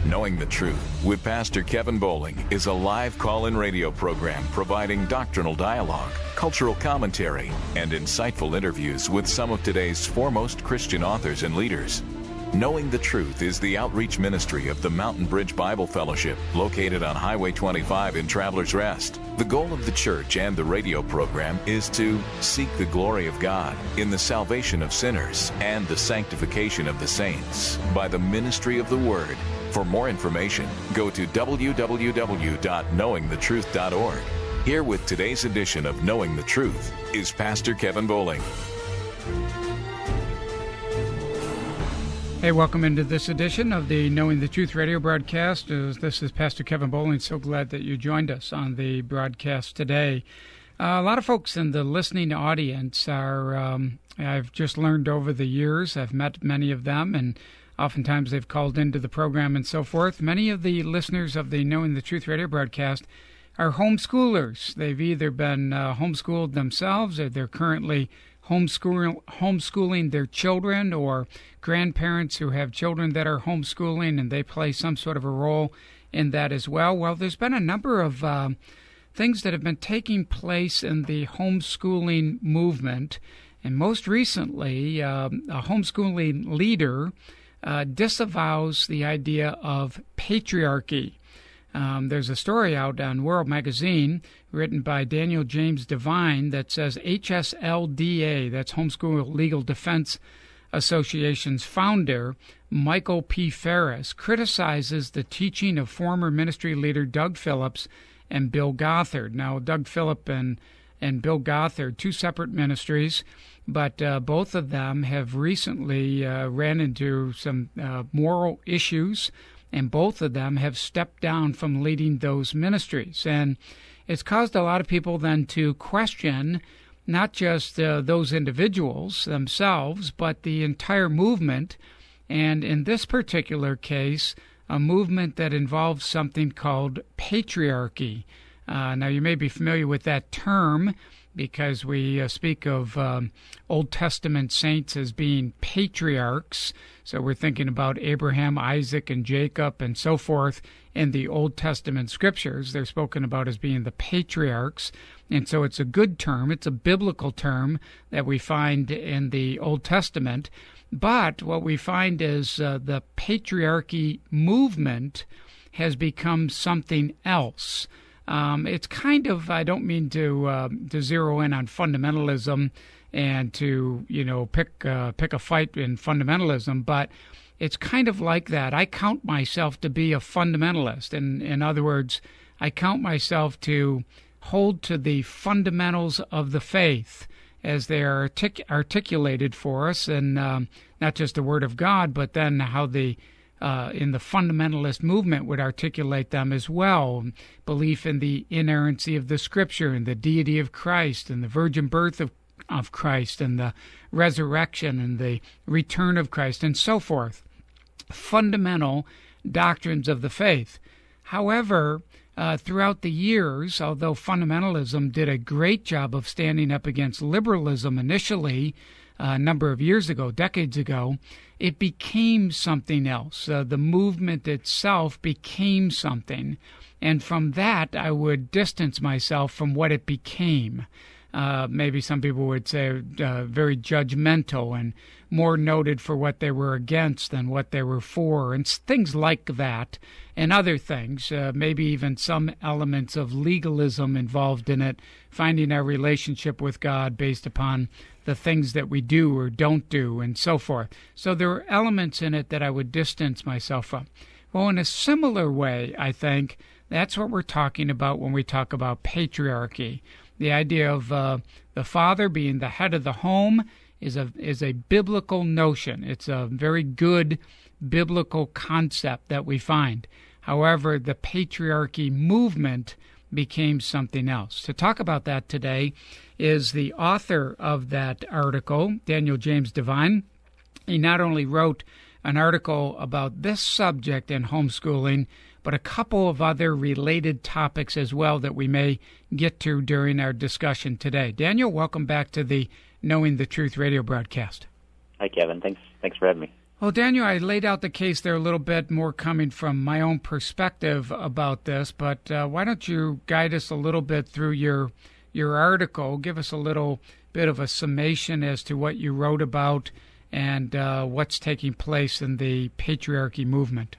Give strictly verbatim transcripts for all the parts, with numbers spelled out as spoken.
Knowing the Truth with Pastor Kevin Bowling is a live call-in radio program providing doctrinal dialogue, cultural commentary, and insightful interviews with some of today's foremost Christian authors and leaders. Knowing the Truth is the outreach ministry of the Mountain Bridge Bible Fellowship, located on Highway twenty-five in Travelers Rest. The goal of the church and the radio program is to seek the glory of God in the salvation of sinners and the sanctification of the saints by the ministry of the Word. For more information, go to w w w dot knowing the truth dot org. Here with today's edition of Knowing the Truth is Pastor Kevin Bowling. Hey, welcome into this edition of the Knowing the Truth radio broadcast. This is Pastor Kevin Bowling. So glad that you joined us on the broadcast today. Uh, a lot of folks in the listening audience are, um, I've just learned over the years, I've met many of them, and oftentimes they've called into the program and so forth. Many of the listeners of the Knowing the Truth radio broadcast are homeschoolers. They've either been uh, homeschooled themselves, or they're currently homeschool, homeschooling their children, or grandparents who have children that are homeschooling and they play some sort of a role in that as well. Well, there's been a number of uh, things that have been taking place in the homeschooling movement, and most recently, uh, a homeschooling leader uh, disavows the idea of patriarchy. Um, there's a story out on World Magazine written by Daniel James Devine that says H S L D A, that's Homeschool Legal Defense Association's founder, Michael P. Ferris, criticizes the teaching of former ministry leader Doug Phillips and Bill Gothard. Now, Doug Phillips and, and Bill Gothard, two separate ministries, but uh, both of them have recently uh, ran into some uh, moral issues, and both of them have stepped down from leading those ministries. And it's caused a lot of people then to question not just uh, those individuals themselves, but the entire movement, and in this particular case, a movement that involves something called patriarchy. Uh, now, you may be familiar with that term because we uh, speak of um, Old Testament saints as being patriarchs. So we're thinking about Abraham, Isaac, and Jacob, and so forth in the Old Testament scriptures. They're spoken about as being the patriarchs. And so it's a good term. It's a biblical term that we find in the Old Testament. But what we find is uh, the patriarchy movement has become something else. Um, it's kind of, I don't mean to uh, to zero in on fundamentalism and to, you know, pick uh, pick a fight in fundamentalism, but it's kind of like that. I count myself to be a fundamentalist. And in other words, I count myself to hold to the fundamentals of the faith as they are artic- articulated for us, and um, not just the Word of God, but then how the Uh, in the fundamentalist movement would articulate them as well. Belief in the inerrancy of the Scripture and the deity of Christ and the virgin birth of, of Christ and the resurrection and the return of Christ and so forth. Fundamental doctrines of the faith. However, uh, throughout the years, although fundamentalism did a great job of standing up against liberalism initially, Uh, a number of years ago, decades ago, it became something else. Uh, the movement itself became something. And from that, I would distance myself from what it became. Uh, maybe some people would say uh, very judgmental and more noted for what they were against than what they were for, and things like that, and other things, uh, maybe even some elements of legalism involved in it, finding our relationship with God based upon the things that we do or don't do, and so forth. So there are elements in it that I would distance myself from. Well, in a similar way, I think, that's what we're talking about when we talk about patriarchy. The idea of uh, the father being the head of the home is a is a biblical notion. It's a very good biblical concept that we find. However, the patriarchy movement became something else. To talk about that today is the author of that article, Daniel James Devine. He not only wrote an article about this subject in homeschooling, but a couple of other related topics as well that we may get to during our discussion today. Daniel, welcome back to the Knowing the Truth radio broadcast. Hi, Kevin. Thanks Thanks for having me. Well, Daniel, I laid out the case there a little bit more coming from my own perspective about this, but uh, why don't you guide us a little bit through your your article, give us a little bit of a summation as to what you wrote about and uh, what's taking place in the patriarchy movement.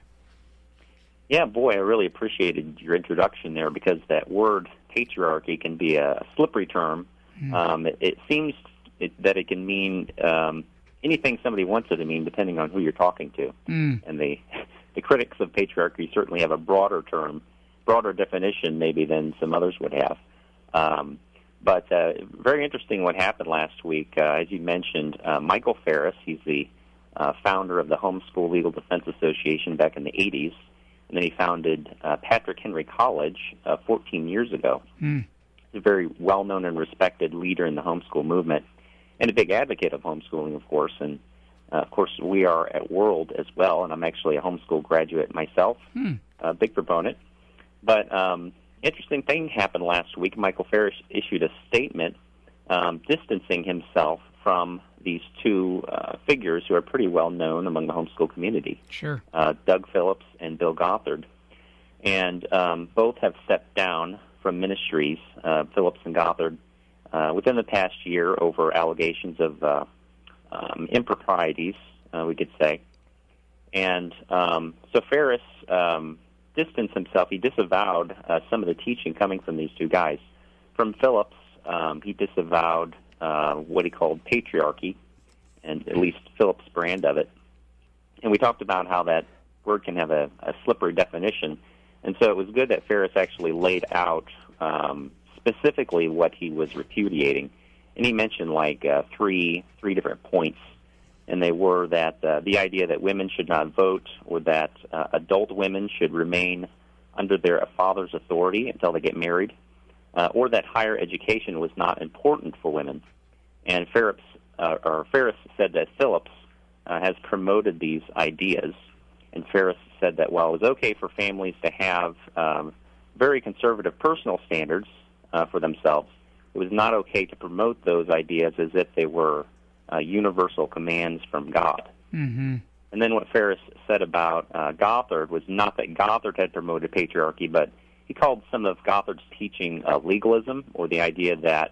Yeah, boy, I really appreciated your introduction there, because that word patriarchy can be a slippery term. Mm. Um, it, it seems it, that it can mean um, anything somebody wants it to mean, depending on who you're talking to. Mm. And the the critics of patriarchy certainly have a broader term, broader definition maybe than some others would have. Um, but uh, very interesting what happened last week. Uh, as you mentioned, uh, Michael Farris, he's the uh, founder of the Homeschool Legal Defense Association back in the eighties. And then he founded uh, Patrick Henry College uh, fourteen years ago. Mm. He's a very well-known and respected leader in the homeschool movement, and a big advocate of homeschooling, of course. And, uh, of course, we are at World as well, and I'm actually a homeschool graduate myself, mm. a big proponent. But um, interesting thing happened last week. Michael Farris issued a statement um, distancing himself from these two uh, figures who are pretty well known among the homeschool community. Sure. Uh, Doug Phillips and Bill Gothard. And um, both have stepped down from ministries, uh, Phillips and Gothard, uh, within the past year over allegations of uh, um, improprieties, uh, we could say. And um, so Farris um, distanced himself. He disavowed uh, some of the teaching coming from these two guys. From Phillips, um, he disavowed Uh, what he called patriarchy, and at least Phillips' brand of it. And we talked about how that word can have a, a slippery definition. And so it was good that Farris actually laid out um, specifically what he was repudiating. And he mentioned like uh, three three different points. And they were that uh, the idea that women should not vote, or that uh, adult women should remain under their father's authority until they get married, Uh, or that higher education was not important for women. And Farris, uh, or Farris said that Phillips uh, has promoted these ideas. And Farris said that while it was okay for families to have um, very conservative personal standards uh, for themselves, it was not okay to promote those ideas as if they were uh, universal commands from God. Mm-hmm. And then what Farris said about uh, Gothard was not that Gothard had promoted patriarchy, but he called some of Gothard's teaching uh, legalism, or the idea that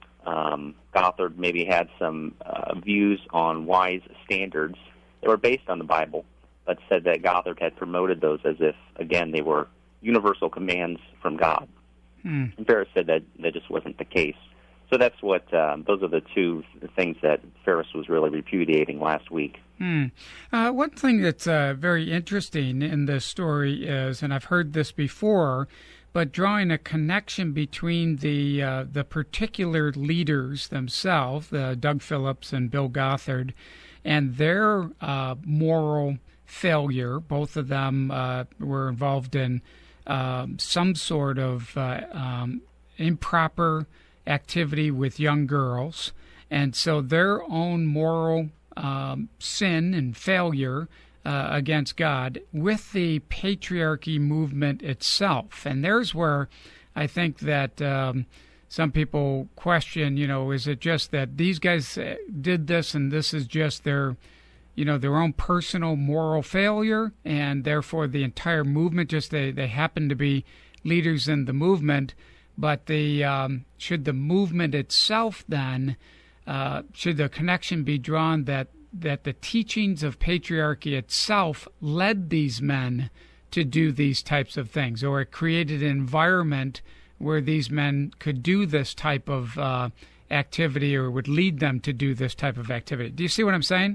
um, Gothard maybe had some uh, views on wise standards that were based on the Bible, but said that Gothard had promoted those as if, again, they were universal commands from God. Hmm. And Farris said that that just wasn't the case. So that's what, um, those are the two things that Farris was really repudiating last week. Hmm. Uh, one thing that's uh, very interesting in this story is, and I've heard this before, but drawing a connection between the uh, the particular leaders themselves, uh, Doug Phillips and Bill Gothard, and their uh, moral failure. Both of them uh, were involved in uh, some sort of uh, um, improper activity with young girls, and so their own moral um, sin and failure uh, against God with the patriarchy movement itself. And there's where I think that um, some people question, you know, is it just that these guys did this and this is just their, you know, their own personal moral failure, and therefore the entire movement, just they, they happen to be leaders in the movement. But the um, should the movement itself then, uh, should the connection be drawn that, that the teachings of patriarchy itself led these men to do these types of things, or it created an environment where these men could do this type of uh, activity, or would lead them to do this type of activity? Do you see what I'm saying?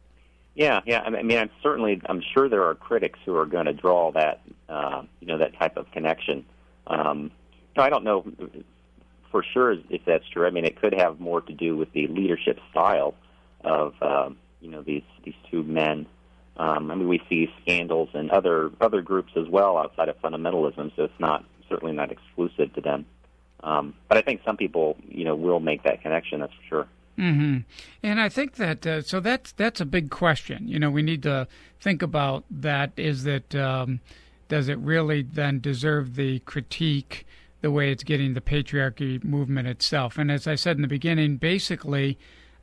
Yeah, yeah. I mean, I'm certainly, I'm sure there are critics who are going to draw that, uh, you know, that type of connection. Um, No, I don't know for sure if that's true. I mean, it could have more to do with the leadership style of, uh, you know, these these two men. Um, I mean, we see scandals in other other groups as well outside of fundamentalism, so it's not certainly not exclusive to them. Um, but I think some people, you know, will make that connection. That's for sure. Mm-hmm. And I think that uh, so that's that's a big question. You know, we need to think about that. Is that um, does it really then deserve the critique the way it's getting the patriarchy movement itself? And as I said in the beginning, basically,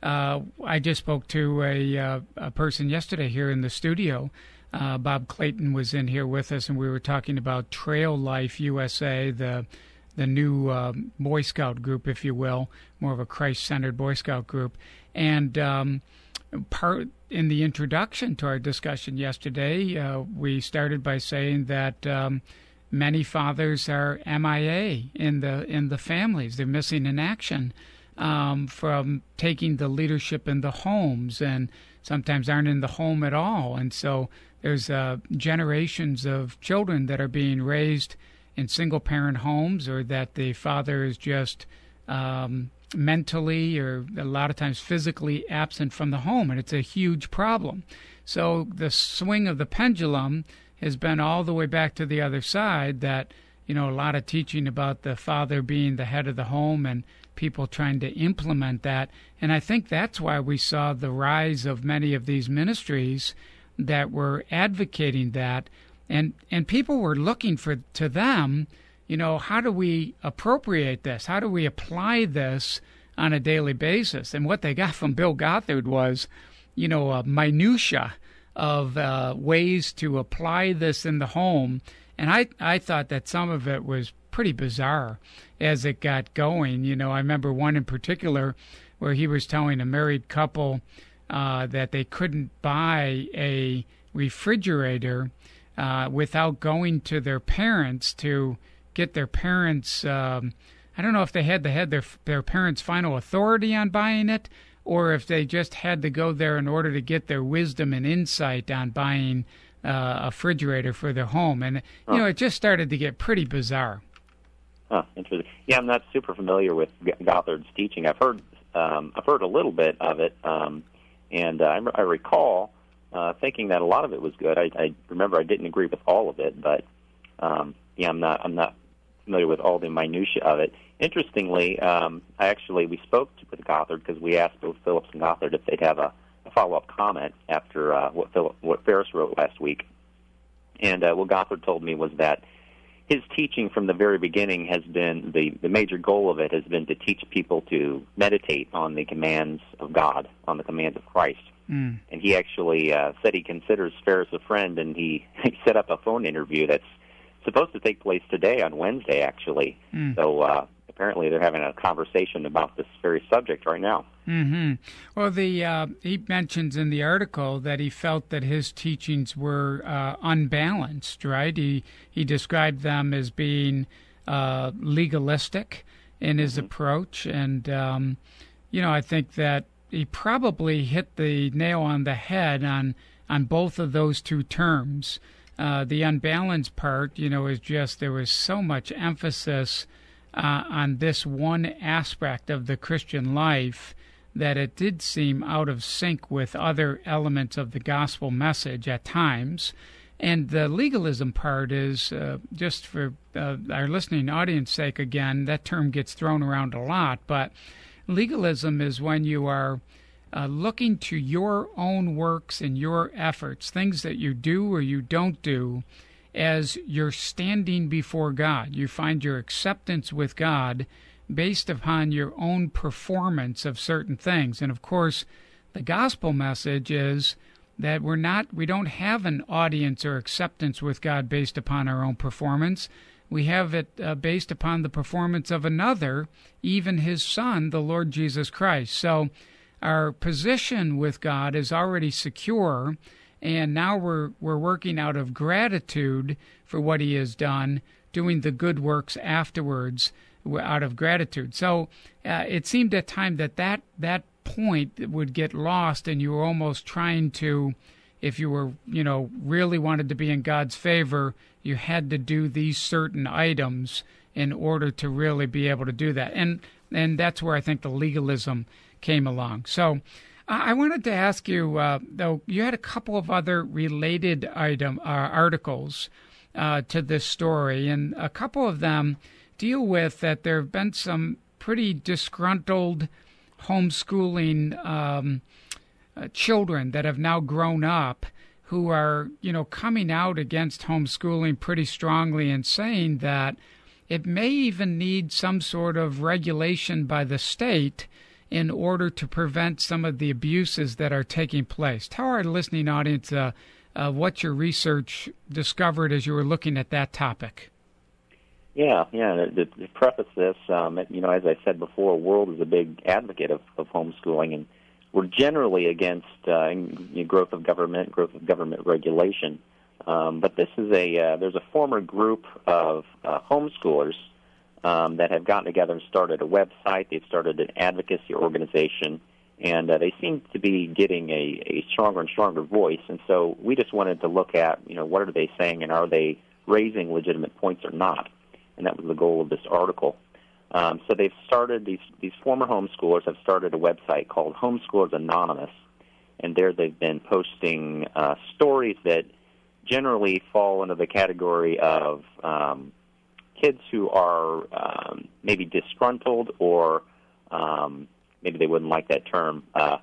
Uh, I just spoke to a, uh, a person yesterday here in the studio. Uh, Bob Clayton was in here with us, and we were talking about Trail Life U S A, the the new uh, Boy Scout group, if you will, more of a Christ-centered Boy Scout group. And um, part in the introduction to our discussion yesterday, uh, we started by saying that um, many fathers are M I A in the in the families. They're missing in action um, from taking the leadership in the homes, and sometimes aren't in the home at all. And so there's uh, generations of children that are being raised in single-parent homes, or that the father is just um, mentally or a lot of times physically absent from the home, and it's a huge problem. So the swing of the pendulum has been all the way back to the other side, that, you know, a lot of teaching about the father being the head of the home and people trying to implement that. And I think that's why we saw the rise of many of these ministries that were advocating that. And and people were looking for to them, you know, how do we appropriate this? How do we apply this on a daily basis? And what they got from Bill Gothard was, you know, a minutia of uh, ways to apply this in the home. And I, I thought that some of it was pretty bizarre as it got going. You know, I remember one in particular where he was telling a married couple uh, that they couldn't buy a refrigerator Uh, without going to their parents to get their parents, um, I don't know if they had to have their, their parents' final authority on buying it, or if they just had to go there in order to get their wisdom and insight on buying uh, a refrigerator for their home. And, you know, it just started to get pretty bizarre. Huh, interesting. Yeah, I'm not super familiar with Gothard's teaching. I've heard um, I've heard a little bit of it, um, and uh, I, I recall Uh, thinking that a lot of it was good. I, I remember I didn't agree with all of it, but um, yeah, I'm not I'm not familiar with all the minutia of it. Interestingly, um, I actually we spoke to, with Gothard because we asked both Phillips and Gothard if they'd have a, a follow-up comment after uh, what Philip, what Ferris wrote last week, and uh, what Gothard told me was that his teaching from the very beginning has been the the major goal of it has been to teach people to meditate on the commands of God, on the commands of Christ. Mm. And he actually uh, said he considers Ferris a friend, and he, he set up a phone interview that's supposed to take place today on Wednesday, actually. Mm. So uh, apparently they're having a conversation about this very subject right now. Mm-hmm. Well, the uh, he mentions in the article that he felt that his teachings were uh, unbalanced, right? He, he described them as being uh, legalistic in his mm-hmm. approach, and, um, you know, I think that he probably hit the nail on the head on on both of those two terms. Uh, the unbalanced part, you know, is just there was so much emphasis uh, on this one aspect of the Christian life that it did seem out of sync with other elements of the gospel message at times. And the legalism part is, uh, just for uh, our listening audience sake again, that term gets thrown around a lot, but legalism is when you are uh, looking to your own works and your efforts, things that you do or you don't do, as you're standing before God. You find your acceptance with God based upon your own performance of certain things. And of course, the gospel message is that we're not, we don't have an audience or acceptance with God based upon our own performance. We have it uh, based upon the performance of another, even his Son, the Lord Jesus Christ. So our position with God is already secure, and now we're we're working out of gratitude for what he has done, doing the good works afterwards out of gratitude. So uh, it seemed at times that, that that point would get lost, and you were almost trying to, if you were, you know, really wanted to be in God's favor, you had to do these certain items in order to really be able to do that. And and that's where I think the legalism came along. So I wanted to ask you, uh, though, you had a couple of other related item uh, articles uh, to this story, and a couple of them deal with that there have been some pretty disgruntled homeschooling um, uh, children that have now grown up who are, you know, coming out against homeschooling pretty strongly and saying that it may even need some sort of regulation by the state in order to prevent some of the abuses that are taking place? Tell our listening audience uh, uh, what your research discovered as you were looking at that topic. Yeah, yeah. To, to preface this, um, you know, as I said before, World is a big advocate of, of homeschooling, and we're generally against uh, you know, growth of government, growth of government regulation. Um, but this is a uh, there's a former group of uh, homeschoolers um, that have gotten together and started a website. They've started an advocacy organization, and uh, they seem to be getting a, a stronger and stronger voice. And so we just wanted to look at, you know, what are they saying, and are they raising legitimate points or not? And that was the goal of this article. Um, so they've started, these, these former homeschoolers have started a website called Homeschoolers Anonymous, and there they've been posting uh, stories that generally fall into the category of um, kids who are um, maybe disgruntled, or um, maybe they wouldn't like that term, uh,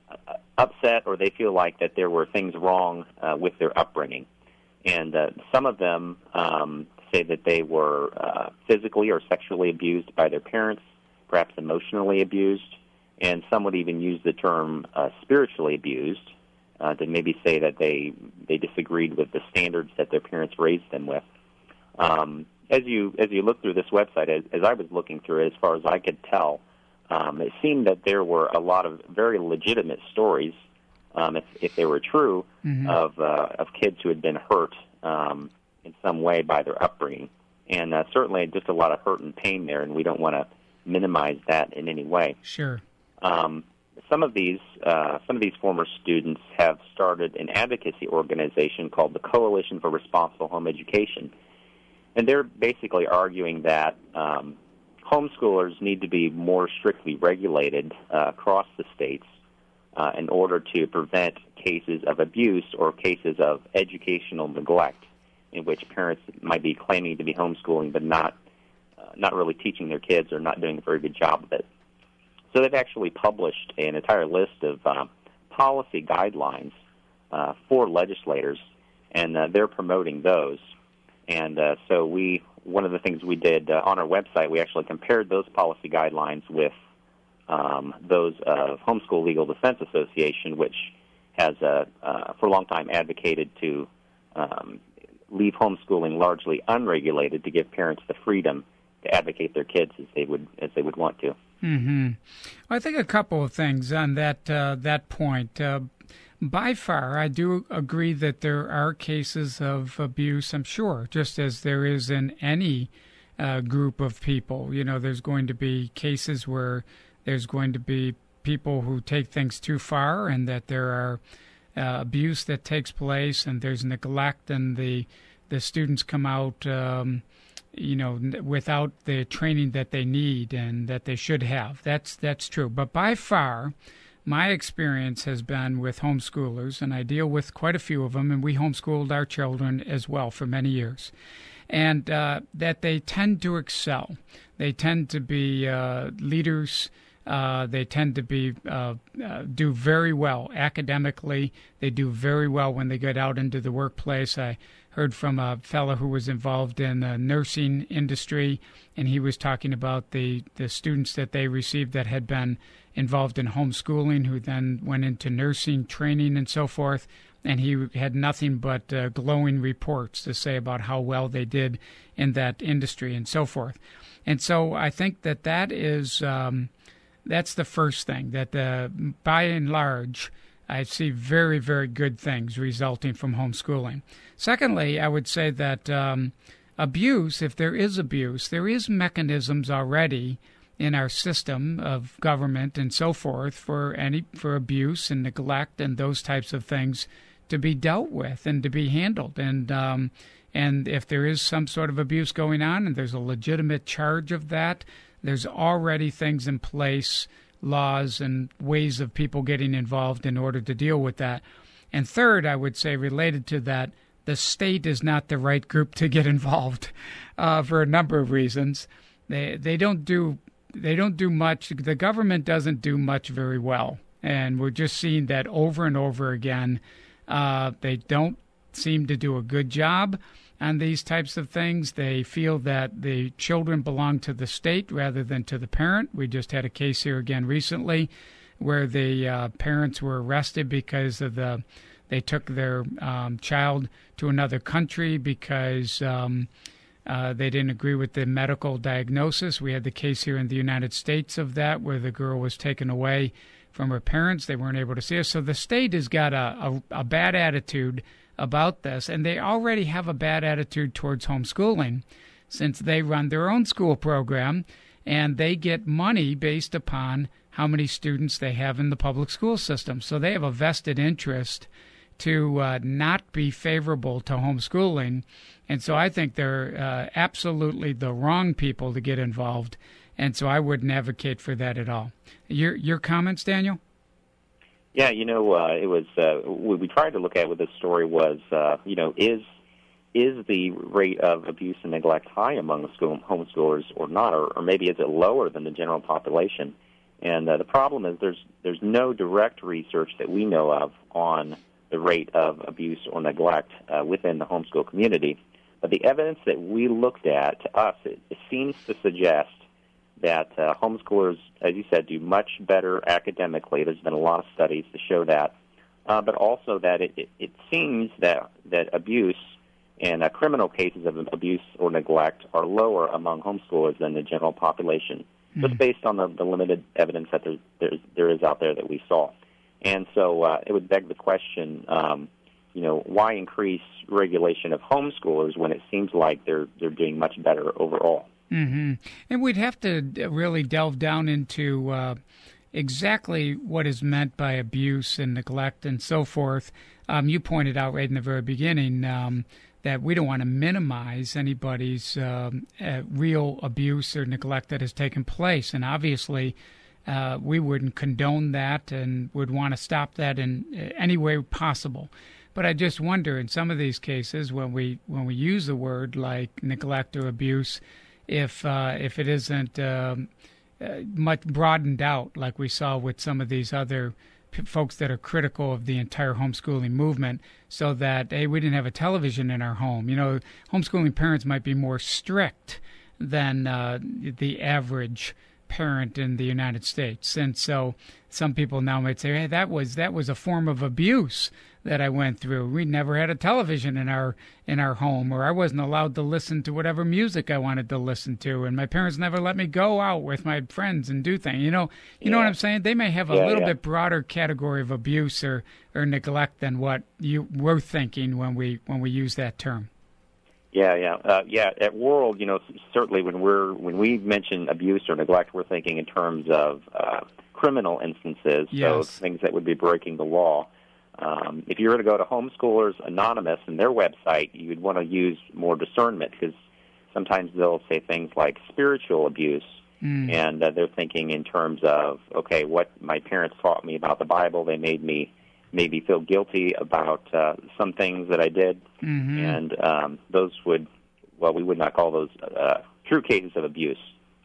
upset, or they feel like that there were things wrong uh, with their upbringing. And uh, some of them um, say that they were uh, physically or sexually abused by their parents, perhaps emotionally abused, and some would even use the term uh, spiritually abused uh, to maybe say that they they disagreed with the standards that their parents raised them with. Um, as you as you look through this website, as, as I was looking through it, as far as I could tell, um, it seemed that there were a lot of very legitimate stories, um, if, if they were true, mm-hmm. of uh, of kids who had been hurt um, in some way by their upbringing, and uh, certainly just a lot of hurt and pain there, and we don't want to minimize that in any way. Sure. Um, some of these uh, some of these former students have started an advocacy organization called the Coalition for Responsible Home Education, and they're basically arguing that um, homeschoolers need to be more strictly regulated uh, across the states uh, in order to prevent cases of abuse or cases of educational neglect, in which parents might be claiming to be homeschooling but not uh, not really teaching their kids or not doing a very good job of it. So they've actually published an entire list of uh, policy guidelines uh, for legislators, and uh, they're promoting those. And uh, so we, one of the things we did uh, on our website, we actually compared those policy guidelines with um, those of Homeschool Legal Defense Association, which has uh, uh, for a long time advocated to um, leave homeschooling largely unregulated to give parents the freedom to advocate their kids as they would as they would want to. Mm-hmm. Well, I think a couple of things on that uh, that point. Uh, by far, I do agree that there are cases of abuse, I'm sure, just as there is in any uh, group of people. You know, there's going to be cases where there's going to be people who take things too far, and that there are uh, abuse that takes place, and there's neglect, and the the students come out um, you know, without the training that they need and that they should have. That's that's true. But by far, my experience has been with homeschoolers, and I deal with quite a few of them, and we homeschooled our children as well for many years, and uh, that they tend to excel. They tend to be uh, leaders. Uh, they tend to be uh, uh, do very well academically. They do very well when they get out into the workplace. I heard from a fellow who was involved in the nursing industry, and he was talking about the, the students that they received that had been involved in homeschooling, who then went into nursing training and so forth, and he had nothing but uh, glowing reports to say about how well they did in that industry and so forth. And so I think that that is um, that's the first thing, that uh, by and large, I see very, very good things resulting from homeschooling. Secondly, I would say that um, abuse, if there is abuse, there is mechanisms already in our system of government and so forth for any for abuse and neglect and those types of things to be dealt with and to be handled. And um, and if there is some sort of abuse going on and there's a legitimate charge of that, there's already things in place, laws and ways of people getting involved in order to deal with that. And third, I would say, related to that, the state is not the right group to get involved uh, for a number of reasons. They they don't do they don't do much. The government doesn't do much very well, and we're just seeing that over and over again. Uh, they don't seem to do a good job, on these types of things. They feel that the children belong to the state rather than to the parent. We just had a case here again recently where the uh, parents were arrested because of the they took their um, child to another country because um, uh, they didn't agree with the medical diagnosis. We had the case here in the United States of that where the girl was taken away from her parents. They weren't able to see her. So the state has got a, a, a bad attitude about this, and they already have a bad attitude towards homeschooling since they run their own school program, and they get money based upon how many students they have in the public school system. So they have a vested interest to uh, not be favorable to homeschooling, and so I think they're uh, absolutely the wrong people to get involved, and so I wouldn't advocate for that at all. Your your comments, Daniel? Yeah, you know, uh, it was uh, what we tried to look at with this story was, uh, you know, is is the rate of abuse and neglect high among the school homeschoolers or not, or, or maybe is it lower than the general population? And uh, the problem is there's there's no direct research that we know of on the rate of abuse or neglect uh, within the homeschool community. But the evidence that we looked at, to us, it, it seems to suggest that uh, homeschoolers, as you said, do much better academically. There's been a lot of studies to show that. Uh, but also that it, it, it seems that, that abuse and uh, criminal cases of abuse or neglect are lower among homeschoolers than the general population, mm-hmm. just based on the, the limited evidence that there, there's, there is out there that we saw. And so uh, it would beg the question, um, you know, why increase regulation of homeschoolers when it seems like they're they're doing much better overall? Mm-hmm. And we'd have to really delve down into uh, exactly what is meant by abuse and neglect and so forth. Um, you pointed out right in the very beginning um, that we don't want to minimize anybody's um, uh, real abuse or neglect that has taken place. And obviously, uh, we wouldn't condone that and would want to stop that in any way possible. But I just wonder, in some of these cases, when we when we use the word like neglect or abuse, if uh, if it isn't um, uh, much broadened out, like we saw with some of these other p- folks that are critical of the entire homeschooling movement, so that, hey, we didn't have a television in our home. You know, homeschooling parents might be more strict than uh, the average parent in the United States. And so some people now might say, hey, that was that was a form of abuse that I went through. We never had a television in our in our home, or I wasn't allowed to listen to whatever music I wanted to listen to, and my parents never let me go out with my friends and do things. You know, you yeah. know what I'm saying? They may have a yeah, little yeah. bit broader category of abuse or, or neglect than what you were thinking when we when we use that term. Yeah, yeah, uh, yeah. At World, you know, certainly when we're when we mention abuse or neglect, we're thinking in terms of uh, criminal instances, yes. so things that would be breaking the law. Um, if you were to go to Homeschoolers Anonymous and their website, you would want to use more discernment because sometimes they'll say things like spiritual abuse, mm. and uh, they're thinking in terms of, okay, what my parents taught me about the Bible, they made me maybe feel guilty about uh, some things that I did, mm-hmm. and um, those would, well, we would not call those uh, true cases of abuse.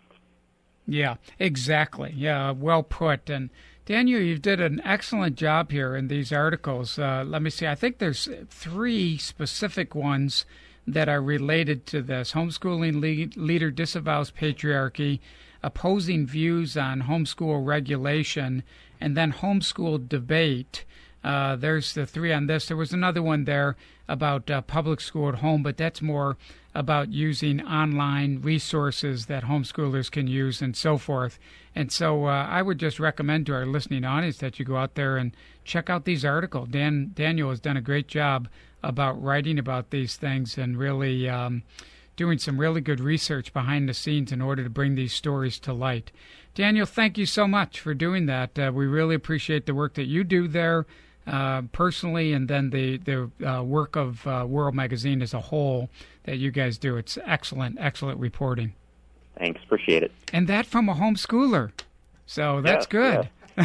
Yeah, exactly. Yeah, well put. And Daniel, you did an excellent job here in these articles. Uh, let me see. I think there's three specific ones that are related to this. Homeschooling le- leader disavows patriarchy, opposing views on homeschool regulation, and then homeschool debate. Uh, there's the three on this. There was another one there about uh, public school at home, but that's more about using online resources that homeschoolers can use and so forth. And so uh, I would just recommend to our listening audience that you go out there and check out these articles. Dan Daniel has done a great job about writing about these things and really um, doing some really good research behind the scenes in order to bring these stories to light. Daniel, thank you so much for doing that. Uh, we really appreciate the work that you do there uh, personally, and then the, the uh, work of uh, World Magazine as a whole that you guys do. It's excellent, excellent reporting. Thanks, appreciate it. And that from a homeschooler. So that's yes, good.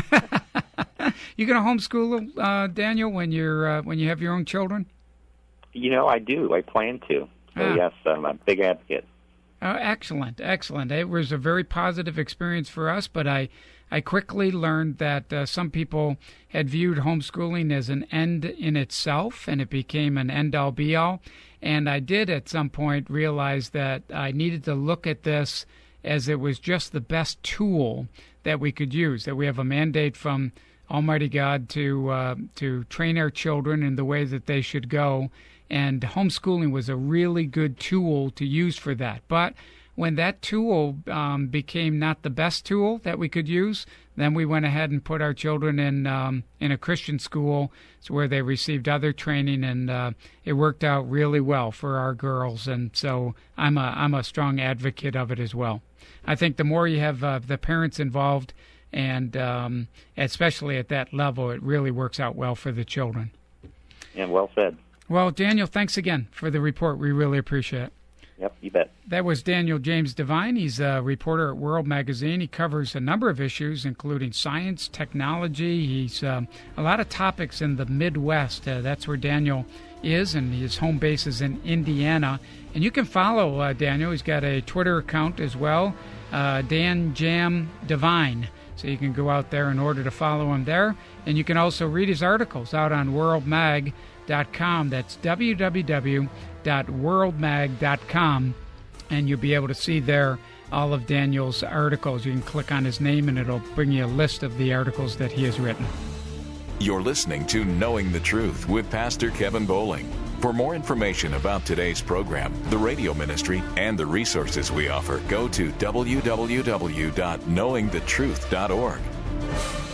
Yes. You going to homeschool, uh, Daniel, when you're uh, when you have your own children? You know, I do. I plan to. So, ah. yes, I'm a big advocate. Oh, excellent, excellent. It was a very positive experience for us, but I, I quickly learned that uh, some people had viewed homeschooling as an end in itself, and it became an end-all, be-all. And I did at some point realize that I needed to look at this as it was just the best tool that we could use, that we have a mandate from Almighty God to uh, to train our children in the way that they should go, and homeschooling was a really good tool to use for that. But when that tool um, became not the best tool that we could use, then we went ahead and put our children in um, in a Christian school where they received other training, and uh, it worked out really well for our girls. And so I'm a I'm a strong advocate of it as well. I think the more you have uh, the parents involved, and um, especially at that level, it really works out well for the children. Yeah, well said. Well, Daniel, thanks again for the report. We really appreciate it. Yep, you bet. That was Daniel James Devine. He's a reporter at World Magazine. He covers a number of issues, including science, technology. He's um, a lot of topics in the Midwest. Uh, that's where Daniel is, and his home base is in Indiana. And you can follow uh, Daniel. He's got a Twitter account as well, uh, Dan Jam Devine. So you can go out there in order to follow him there. And you can also read his articles out on world mag dot com. That's w w w dot world mag dot com. And you'll be able to see there all of Daniel's articles. You can click on his name, and it'll bring you a list of the articles that he has written. You're listening to Knowing the Truth with Pastor Kevin Bowling. For more information about today's program, the radio ministry, and the resources we offer, go to w w w dot knowing the truth dot org.